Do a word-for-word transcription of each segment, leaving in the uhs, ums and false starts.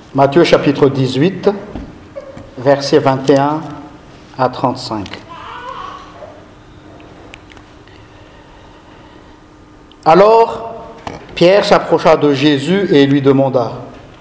Matthieu chapitre dix-huit, versets vingt et un à trente-cinq. Alors, Pierre s'approcha de Jésus et lui demanda :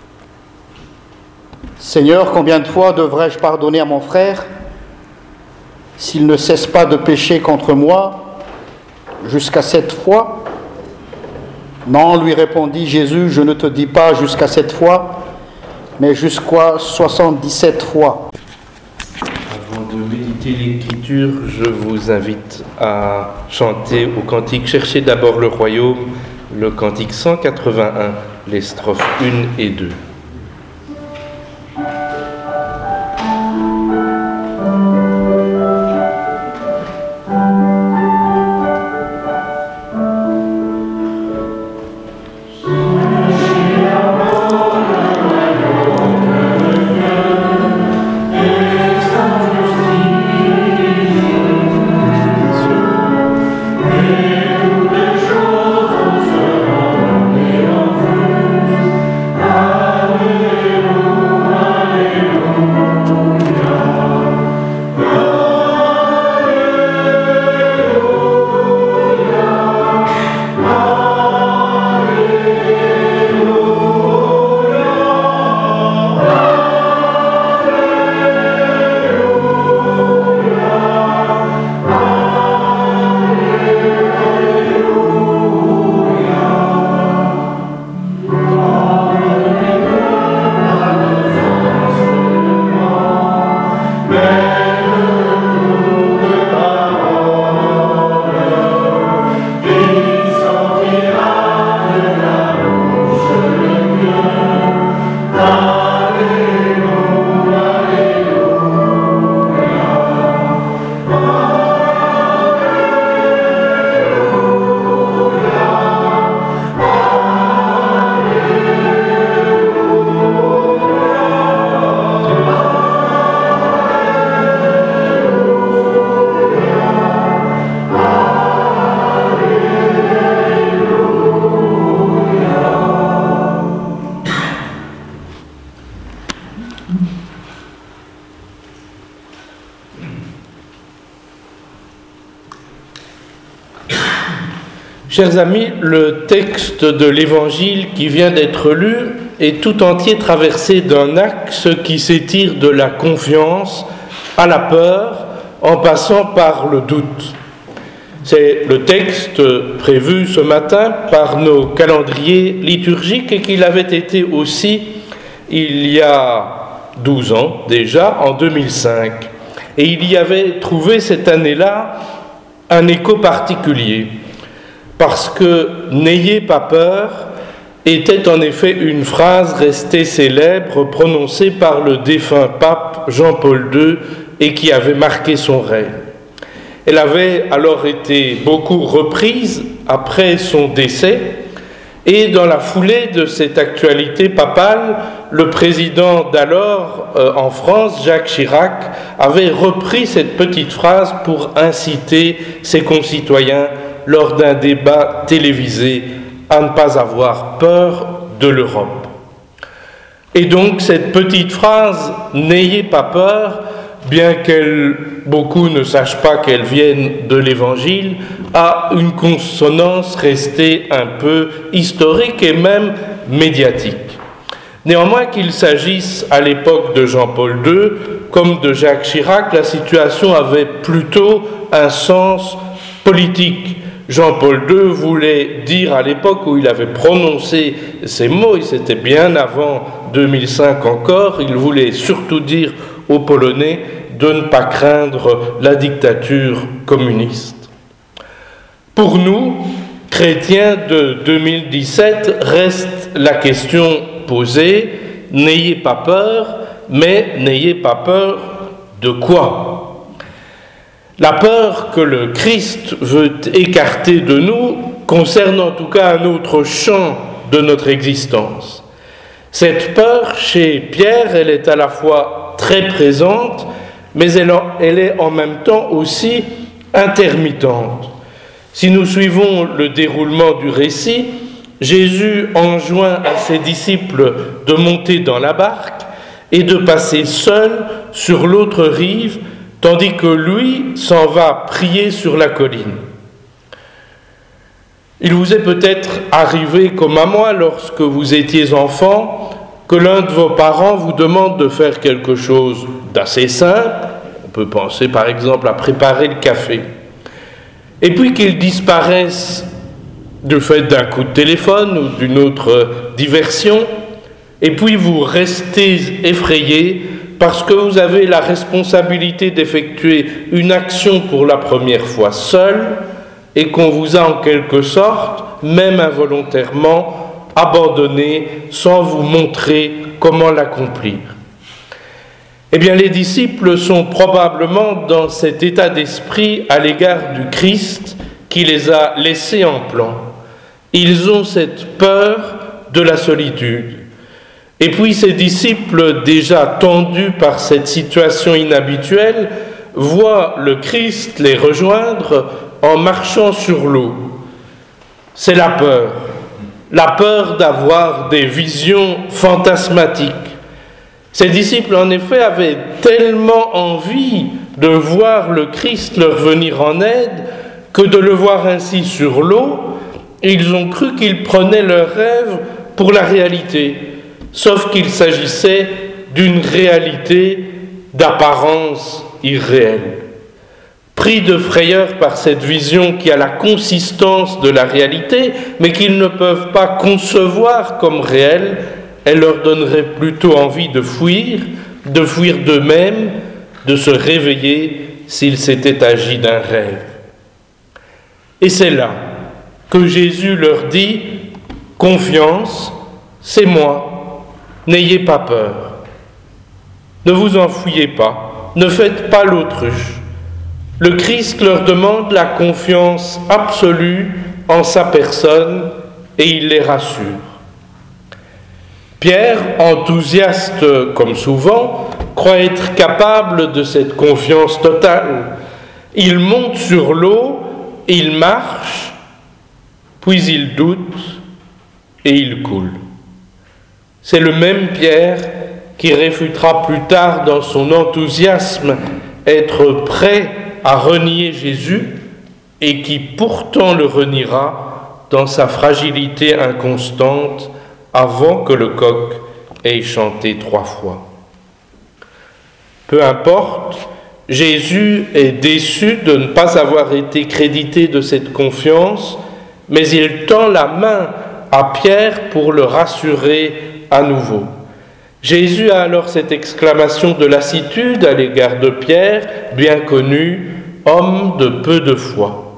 « Seigneur, combien de fois devrais-je pardonner à mon frère s'il ne cesse pas de pécher contre moi, jusqu'à sept fois ? » « Non, lui répondit Jésus, je ne te dis pas jusqu'à sept fois, mais jusqu'à soixante-dix-sept fois. » Avant de méditer l'Écriture, je vous invite à chanter au cantique « Cherchez d'abord le royaume », le cantique cent quatre-vingt-un, les strophes un et deux. Chers amis, le texte de l'Évangile qui vient d'être lu est tout entier traversé d'un axe qui s'étire de la confiance à la peur en passant par le doute. C'est le texte prévu ce matin par nos calendriers liturgiques et qu'il avait été aussi il y a douze ans déjà, en deux mille cinq. Et il y avait trouvé cette année-là un écho particulier. Parce que « n'ayez pas peur » était en effet une phrase restée célèbre prononcée par le défunt pape Jean-Paul deux et qui avait marqué son règne. Elle avait alors été beaucoup reprise après son décès et dans la foulée de cette actualité papale, le président d'alors euh, en France, Jacques Chirac, avait repris cette petite phrase pour inciter ses concitoyens lors d'un débat télévisé à ne pas avoir peur de l'Europe. Et donc cette petite phrase « N'ayez pas peur », bien qu'elle beaucoup ne sachent pas qu'elle vienne de l'Évangile, a une consonance restée un peu historique et même médiatique. Néanmoins, qu'il s'agisse à l'époque de Jean-Paul deux comme de Jacques Chirac, la situation avait plutôt un sens politique. Jean-Paul deux voulait dire à l'époque où il avait prononcé ces mots, et c'était bien avant deux mille cinq encore, il voulait surtout dire aux Polonais de ne pas craindre la dictature communiste. Pour nous, chrétiens de deux mille dix-sept, reste la question posée, n'ayez pas peur, mais n'ayez pas peur de quoi ? La peur que le Christ veut écarter de nous concerne en tout cas un autre champ de notre existence. Cette peur, chez Pierre, elle est à la fois très présente, mais elle, elle est en même temps aussi intermittente. Si nous suivons le déroulement du récit, Jésus enjoint à ses disciples de monter dans la barque et de passer seul sur l'autre rive, tandis que lui s'en va prier sur la colline. Il vous est peut-être arrivé, comme à moi, lorsque vous étiez enfant, que l'un de vos parents vous demande de faire quelque chose d'assez simple. On peut penser par exemple à préparer le café. Et puis qu'il disparaisse du fait d'un coup de téléphone ou d'une autre diversion, et puis vous restez effrayé parce que vous avez la responsabilité d'effectuer une action pour la première fois seul, et qu'on vous a en quelque sorte, même involontairement, abandonné sans vous montrer comment l'accomplir. Eh bien, les disciples sont probablement dans cet état d'esprit à l'égard du Christ qui les a laissés en plan. Ils ont cette peur de la solitude. Et puis ces disciples, déjà tendus par cette situation inhabituelle, voient le Christ les rejoindre en marchant sur l'eau. C'est la peur, la peur d'avoir des visions fantasmatiques. Ces disciples, en effet, avaient tellement envie de voir le Christ leur venir en aide que de le voir ainsi sur l'eau, ils ont cru qu'ils prenaient leur rêve pour la réalité, sauf qu'il s'agissait d'une réalité d'apparence irréelle. Pris de frayeur par cette vision qui a la consistance de la réalité, mais qu'ils ne peuvent pas concevoir comme réelle, elle leur donnerait plutôt envie de fuir, de fuir d'eux-mêmes, de se réveiller s'il s'était agi d'un rêve. Et c'est là que Jésus leur dit « Confiance, c'est moi, n'ayez pas peur. Ne vous enfuyez pas, ne faites pas l'autruche. » Le Christ leur demande la confiance absolue en sa personne et il les rassure. Pierre, enthousiaste comme souvent, croit être capable de cette confiance totale. Il monte sur l'eau, il marche, puis il doute et il coule. C'est le même Pierre qui réfutera plus tard dans son enthousiasme être prêt à renier Jésus et qui pourtant le reniera dans sa fragilité inconstante avant que le coq ait chanté trois fois. Peu importe, Jésus est déçu de ne pas avoir été crédité de cette confiance, mais il tend la main à Pierre pour le rassurer à nouveau. Jésus a alors cette exclamation de lassitude à l'égard de Pierre, bien connu, homme de peu de foi.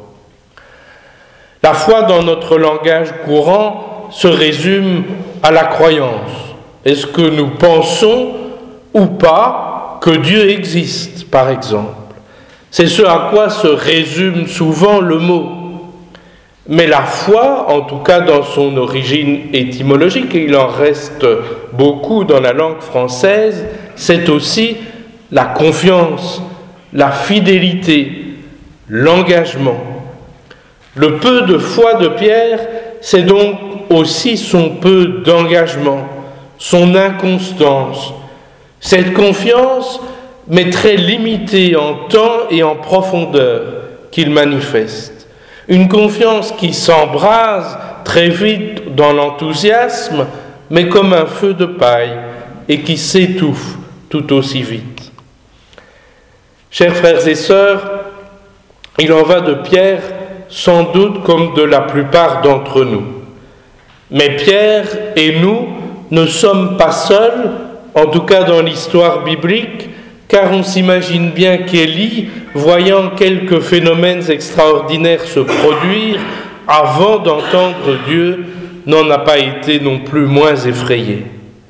La foi dans notre langage courant se résume à la croyance. Est-ce que nous pensons ou pas que Dieu existe, par exemple? C'est ce à quoi se résume souvent le mot. Mais la foi, en tout cas dans son origine étymologique, et il en reste beaucoup dans la langue française, c'est aussi la confiance, la fidélité, l'engagement. Le peu de foi de Pierre, c'est donc aussi son peu d'engagement, son inconstance. Cette confiance, mais très limitée en temps et en profondeur, qu'il manifeste. Une confiance qui s'embrase très vite dans l'enthousiasme, mais comme un feu de paille, et qui s'étouffe tout aussi vite. Chers frères et sœurs, il en va de Pierre sans doute comme de la plupart d'entre nous. Mais Pierre et nous ne sommes pas seuls, en tout cas dans l'histoire biblique, car on s'imagine bien qu'Élie, voyant quelques phénomènes extraordinaires se produire, avant d'entendre Dieu, n'en a pas été non plus moins effrayé.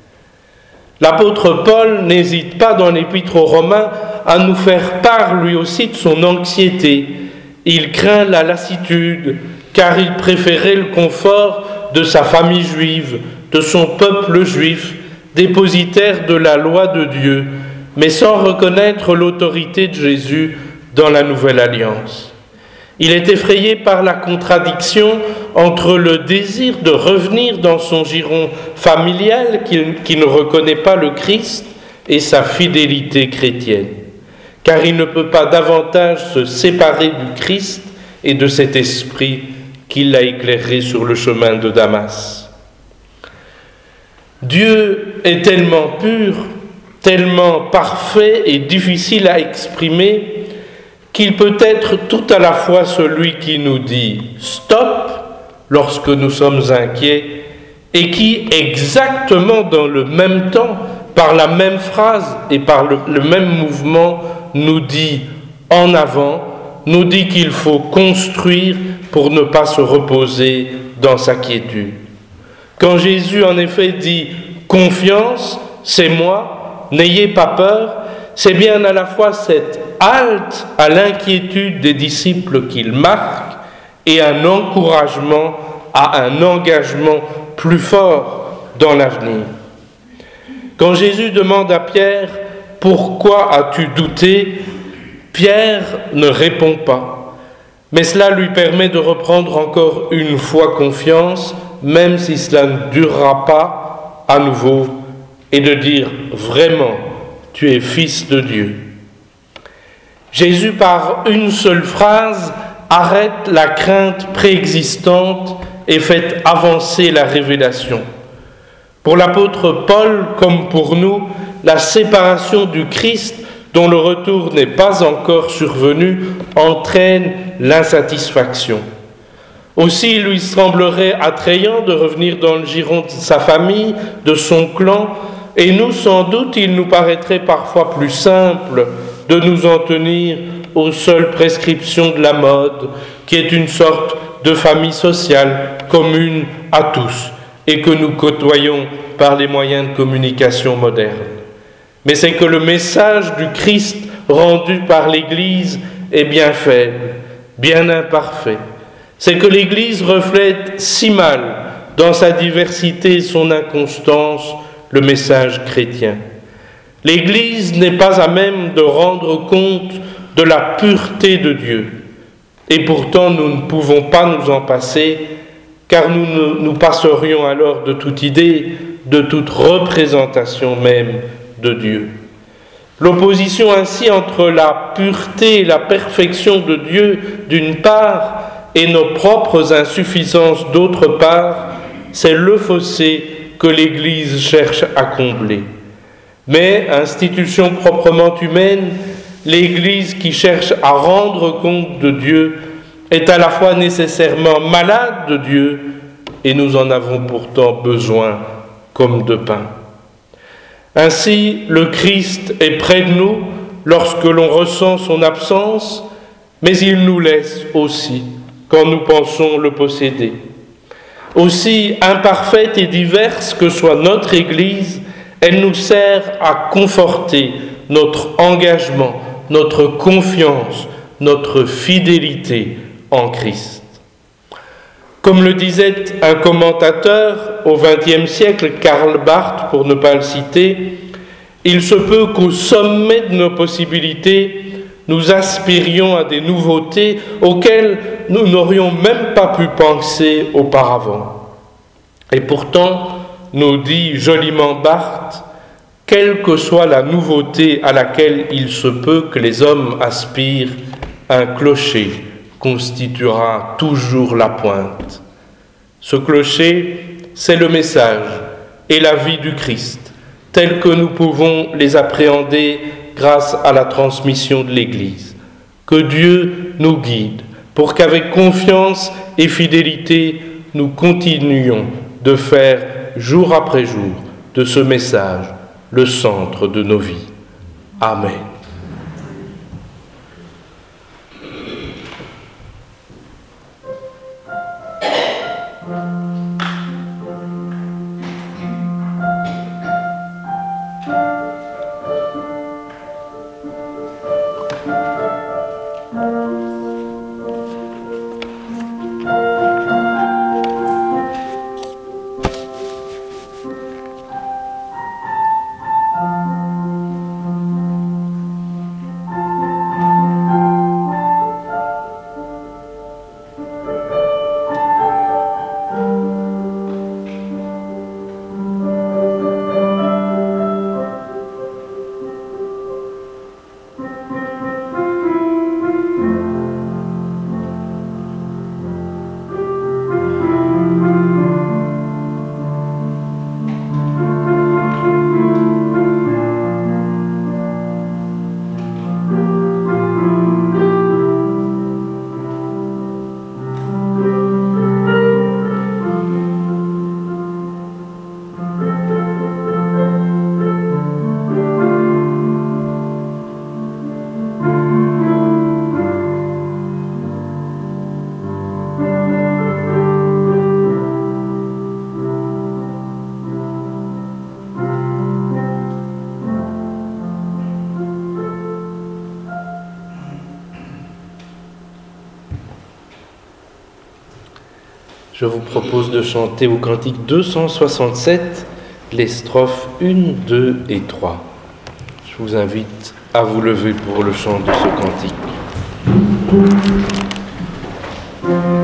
L'apôtre Paul n'hésite pas dans l'Épître aux Romains à nous faire part lui aussi de son anxiété. Il craint la lassitude, car il préférait le confort de sa famille juive, de son peuple juif, dépositaire de la loi de Dieu, mais sans reconnaître l'autorité de Jésus dans la Nouvelle Alliance. Il est effrayé par la contradiction entre le désir de revenir dans son giron familial qui, qui ne reconnaît pas le Christ et sa fidélité chrétienne, car il ne peut pas davantage se séparer du Christ et de cet esprit qui l'a éclairé sur le chemin de Damas. Dieu est tellement pur, tellement parfait et difficile à exprimer qu'il peut être tout à la fois celui qui nous dit « stop » lorsque nous sommes inquiets et qui, exactement dans le même temps, par la même phrase et par le, le même mouvement, nous dit « en avant », nous dit qu'il faut construire pour ne pas se reposer dans sa quiétude. Quand Jésus en effet dit « confiance, c'est moi, n'ayez pas peur », c'est bien à la fois cette halte à l'inquiétude des disciples qu'il marque et un encouragement à un engagement plus fort dans l'avenir. Quand Jésus demande à Pierre « Pourquoi as-tu douté ?», Pierre ne répond pas, mais cela lui permet de reprendre encore une fois confiance, même si cela ne durera pas à nouveau, et de dire « Vraiment, tu es fils de Dieu ». Jésus, par une seule phrase, arrête la crainte préexistante et fait avancer la révélation. Pour l'apôtre Paul, comme pour nous, la séparation du Christ, dont le retour n'est pas encore survenu, entraîne l'insatisfaction. Aussi, il lui semblerait attrayant de revenir dans le giron de sa famille, de son clan, et nous, sans doute, il nous paraîtrait parfois plus simple de nous en tenir aux seules prescriptions de la mode, qui est une sorte de famille sociale commune à tous, et que nous côtoyons par les moyens de communication modernes. Mais c'est que le message du Christ rendu par l'Église est bien faible, bien imparfait. C'est que l'Église reflète si mal, dans sa diversité et son inconstance, le message chrétien. L'Église n'est pas à même de rendre compte de la pureté de Dieu. Et pourtant, nous ne pouvons pas nous en passer, car nous nous passerions alors de toute idée, de toute représentation même de Dieu. L'opposition ainsi entre la pureté et la perfection de Dieu d'une part et nos propres insuffisances d'autre part, c'est le fossé que l'Église cherche à combler. Mais, institution proprement humaine, l'Église qui cherche à rendre compte de Dieu est à la fois nécessairement malade de Dieu et nous en avons pourtant besoin comme de pain. Ainsi, le Christ est près de nous lorsque l'on ressent son absence, mais il nous laisse aussi quand nous pensons le posséder. Aussi imparfaite et diverse que soit notre Église, elle nous sert à conforter notre engagement, notre confiance, notre fidélité en Christ. Comme le disait un commentateur au vingtième siècle, Karl Barth, pour ne pas le citer, il se peut qu'au sommet de nos possibilités, nous aspirions à des nouveautés auxquelles nous n'aurions même pas pu penser auparavant. Et pourtant, nous dit joliment Barth, quelle que soit la nouveauté à laquelle il se peut que les hommes aspirent, un clocher constituera toujours la pointe. Ce clocher, c'est le message et la vie du Christ, tels que nous pouvons les appréhender grâce à la transmission de l'Église. Que Dieu nous guide pour qu'avec confiance et fidélité, nous continuions de faire jour après jour de ce message le centre de nos vies. Amen. Je vous propose de chanter au cantique deux cent soixante-sept les strophes un, deux et trois. Je vous invite à vous lever pour le chant de ce cantique.